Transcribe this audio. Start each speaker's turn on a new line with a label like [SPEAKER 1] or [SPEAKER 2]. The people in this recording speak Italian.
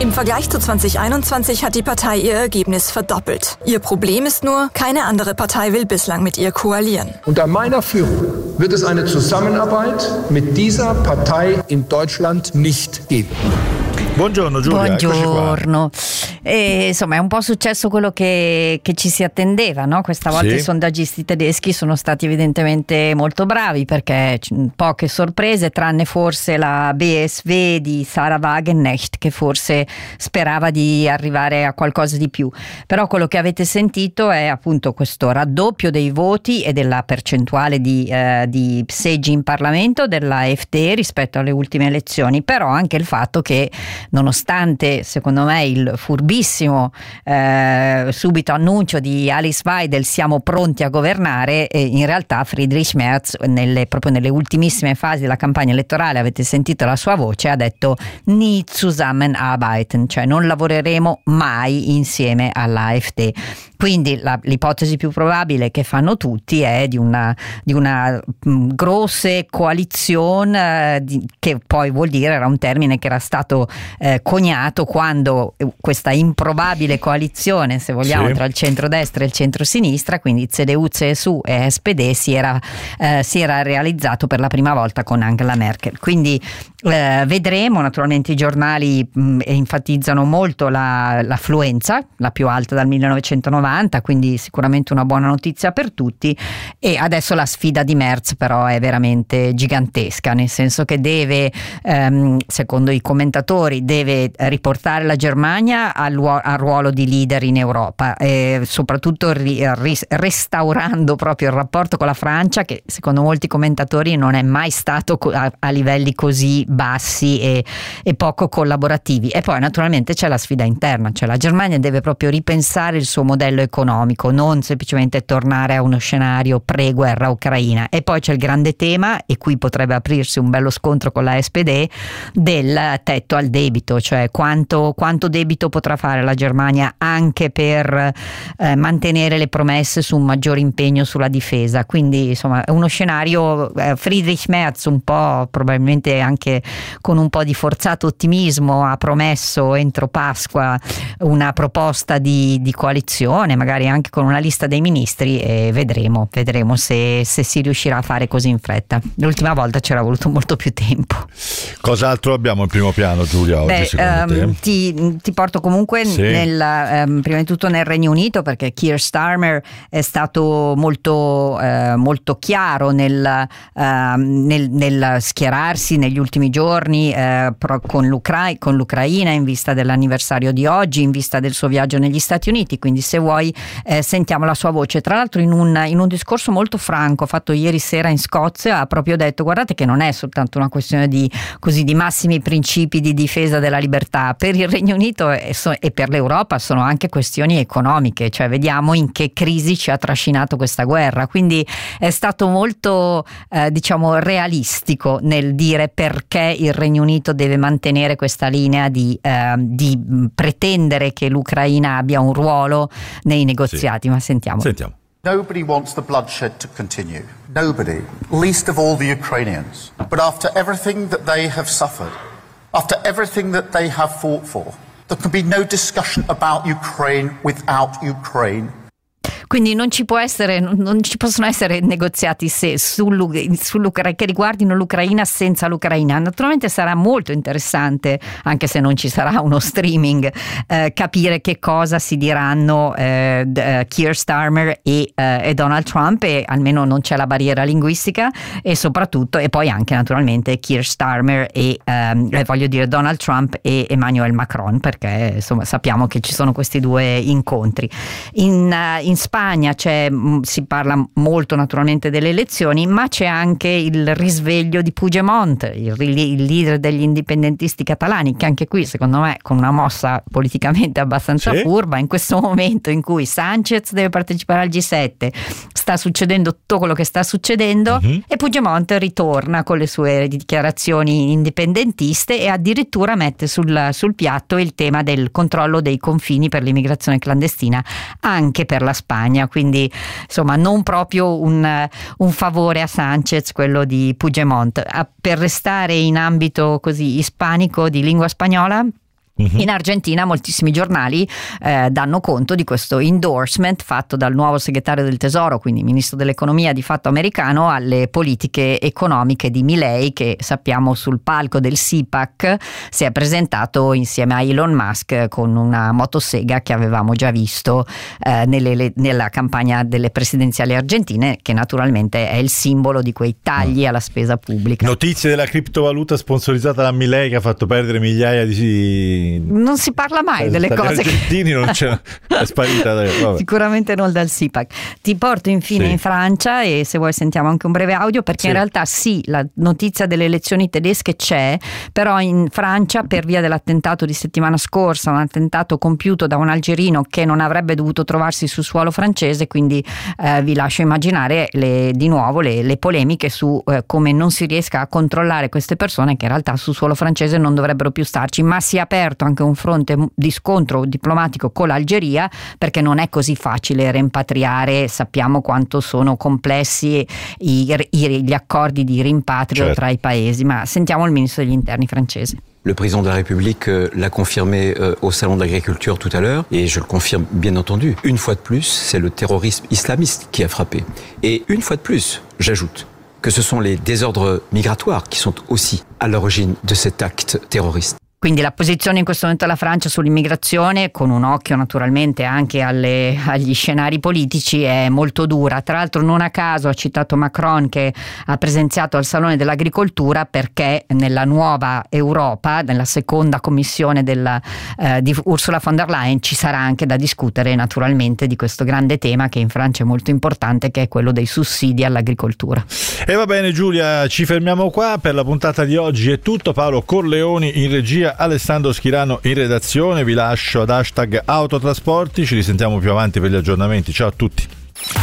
[SPEAKER 1] Im Vergleich zu 2021 hat die Partei ihr Ergebnis verdoppelt. Ihr Problem ist nur, keine andere Partei will bislang mit ihr koalieren.
[SPEAKER 2] Unter meiner Führung wird es eine Zusammenarbeit mit dieser Partei in Deutschland nicht geben.
[SPEAKER 3] Buongiorno Giulia.
[SPEAKER 4] Buongiorno. Insomma, è un po' successo quello che ci si attendeva, no? Questa volta
[SPEAKER 3] Sì.
[SPEAKER 4] I sondaggisti tedeschi sono stati evidentemente molto bravi, perché poche sorprese, tranne forse la BSV di Sarah Wagenknecht, che forse sperava di arrivare a qualcosa di più. Però quello che avete sentito è appunto questo raddoppio dei voti e della percentuale di seggi in Parlamento della AfD rispetto alle ultime elezioni, però anche il fatto che, nonostante secondo me il furbissimo subito annuncio di Alice Weidel, siamo pronti a governare, in realtà Friedrich Merz proprio nelle ultimissime fasi della campagna elettorale, avete sentito la sua voce, ha detto nie zusammenarbeiten, cioè non lavoreremo mai insieme alla AfD. Quindi l'ipotesi più probabile che fanno tutti è di una grosse coalizione, che poi vuol dire, era un termine che era stato coniato quando questa improbabile coalizione, se vogliamo,
[SPEAKER 3] sì,
[SPEAKER 4] tra il centrodestra e il centrosinistra, quindi CDU, CSU e SPD, si era realizzato per la prima volta con Angela Merkel. Quindi vedremo. Naturalmente i giornali enfatizzano molto l'affluenza, la più alta dal 1990, quindi sicuramente una buona notizia per tutti. E adesso la sfida di Merz però è veramente gigantesca, nel senso che deve, secondo i commentatori, deve riportare la Germania al ruolo di leader in Europa, soprattutto restaurando proprio il rapporto con la Francia, che secondo molti commentatori non è mai stato a livelli così bassi e poco collaborativi. E poi naturalmente c'è la sfida interna, cioè la Germania deve proprio ripensare il suo modello economico, non semplicemente tornare a uno scenario pre-guerra ucraina. E poi c'è il grande tema, e qui potrebbe aprirsi un bello scontro con la SPD, del tetto al debito, cioè quanto debito potrà fare la Germania anche per mantenere le promesse su un maggior impegno sulla difesa. Quindi insomma è uno scenario, Friedrich Merz un po', probabilmente anche con un po' di forzato ottimismo, ha promesso entro Pasqua una proposta di coalizione, magari anche con una lista dei ministri, e vedremo se si riuscirà a fare così in fretta. L'ultima volta c'era voluto molto più tempo.
[SPEAKER 3] Cos'altro abbiamo in primo piano, Giulia, oggi secondo te?
[SPEAKER 4] Ti porto comunque
[SPEAKER 3] Sì.
[SPEAKER 4] prima di tutto nel Regno Unito, perché Keir Starmer è stato molto chiaro nel schierarsi negli ultimi giorni con l'Ucraina, in vista dell'anniversario di oggi, in vista del suo viaggio negli Stati Uniti. Quindi se vuoi sentiamo la sua voce. Tra l'altro in un discorso molto franco fatto ieri sera in Scozia ha proprio detto: guardate che non è soltanto una questione di massimi principi di difesa della libertà, per il Regno Unito e per l'Europa sono anche questioni economiche, cioè vediamo in che crisi ci ha trascinato questa guerra. Quindi è stato molto realistico nel dire perché il Regno Unito deve mantenere questa linea di pretendere che l'Ucraina abbia un ruolo nei negoziati. Ma sentiamo.
[SPEAKER 5] Nobody wants the bloodshed to continue. Nobody, least of all the Ukrainians. But after everything that they have suffered, after everything that they have fought for, there can be no discussion about Ukraine without Ukraine.
[SPEAKER 4] Quindi non ci possono essere negoziati sull'Ucraina che riguardino l'Ucraina senza l'Ucraina. Naturalmente sarà molto interessante, anche se non ci sarà uno streaming, capire che cosa si diranno Keir Starmer e Donald Trump, e almeno non c'è la barriera linguistica, e soprattutto, e poi anche naturalmente Keir Starmer e Donald Trump e Emmanuel Macron, perché insomma sappiamo che ci sono questi due incontri. In Spagna si parla molto naturalmente delle elezioni, ma c'è anche il risveglio di Puigdemont, il leader degli indipendentisti catalani, che anche qui secondo me con una mossa politicamente abbastanza furba, in questo momento in cui Sánchez deve partecipare al G7, sta succedendo tutto quello che sta succedendo, e Puigdemont ritorna con le sue dichiarazioni indipendentiste e addirittura mette sul piatto il tema del controllo dei confini per l'immigrazione clandestina anche per la Spagna. Quindi insomma non proprio un favore a Sánchez quello di Puigdemont. Per restare in ambito così ispanico, di lingua spagnola, In Argentina moltissimi giornali danno conto di questo endorsement fatto dal nuovo segretario del Tesoro, quindi ministro dell'economia di fatto americano, alle politiche economiche di Milei, che sappiamo sul palco del CPAC si è presentato insieme a Elon Musk con una motosega che avevamo già visto nella campagna delle presidenziali argentine, che naturalmente è il simbolo di quei tagli alla spesa pubblica.
[SPEAKER 3] Notizie della criptovaluta sponsorizzata da Milei che ha fatto perdere migliaia di...
[SPEAKER 4] Non si parla mai delle cose
[SPEAKER 3] argentini, non c'è, è sparita. Vabbè.
[SPEAKER 4] Sicuramente non dal CPAC. Ti porto infine in Francia, e se vuoi sentiamo anche un breve audio, perché in realtà la notizia delle elezioni tedesche c'è, però in Francia, per via dell'attentato di settimana scorsa, un attentato compiuto da un algerino che non avrebbe dovuto trovarsi sul suolo francese, quindi vi lascio immaginare di nuovo le polemiche su come non si riesca a controllare queste persone che in realtà sul suolo francese non dovrebbero più starci, ma si è aperto anche un fronte di scontro diplomatico con l'Algeria, perché non è così facile rimpatriare, sappiamo quanto sono complessi gli accordi di rimpatrio tra i paesi, ma sentiamo il ministro degli interni francese.
[SPEAKER 6] Le président de la République l'a confirmé au Salon de l'Agriculture tout à l'heure, et je le confirme bien entendu. Une fois de plus, c'est le terrorisme islamiste qui a frappé. Et une fois de plus, j'ajoute que ce sont les désordres migratoires qui sont aussi à l'origine de cet acte terroriste.
[SPEAKER 4] Quindi la posizione in questo momento della Francia sull'immigrazione, con un occhio naturalmente anche agli scenari politici, è molto dura. Tra l'altro non a caso ha citato Macron, che ha presenziato al Salone dell'Agricoltura, perché nella nuova Europa, nella seconda commissione di Ursula von der Leyen, ci sarà anche da discutere naturalmente di questo grande tema che in Francia è molto importante, che è quello dei sussidi all'agricoltura.
[SPEAKER 3] E va bene Giulia, ci fermiamo qua per la puntata di oggi. È tutto. Paolo Corleoni in regia, Alessandro Schirano in redazione. Vi lascio ad #autotrasporti, ci risentiamo più avanti per gli aggiornamenti. Ciao a tutti.